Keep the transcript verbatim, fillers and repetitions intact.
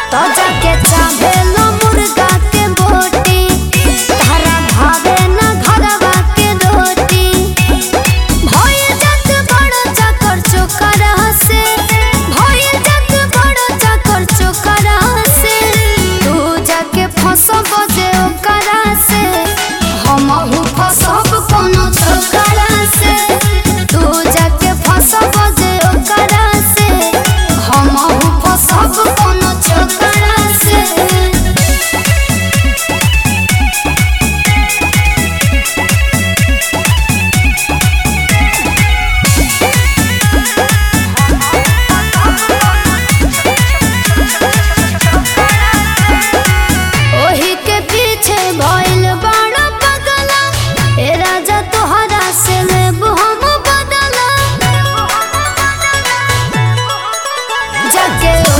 तो जाके चाहे लो मुर्गा के बोटी, तारा भावे ना घरवा के रोटी। भोई जात बड़ चकर चोकरा से, भोई जात बड़ चकर चोकरा से। तू जाके फंसब जे ओकरा से, हमहू फंसब कोनो छोकरा से। तू जाके फंसब जे ओकरा से, हमहू फंसब कोनो छोकरा से। ओही के पीछे भइल बड़ा पगला, ए राजा तोहरा से लेब हम बदला। जाके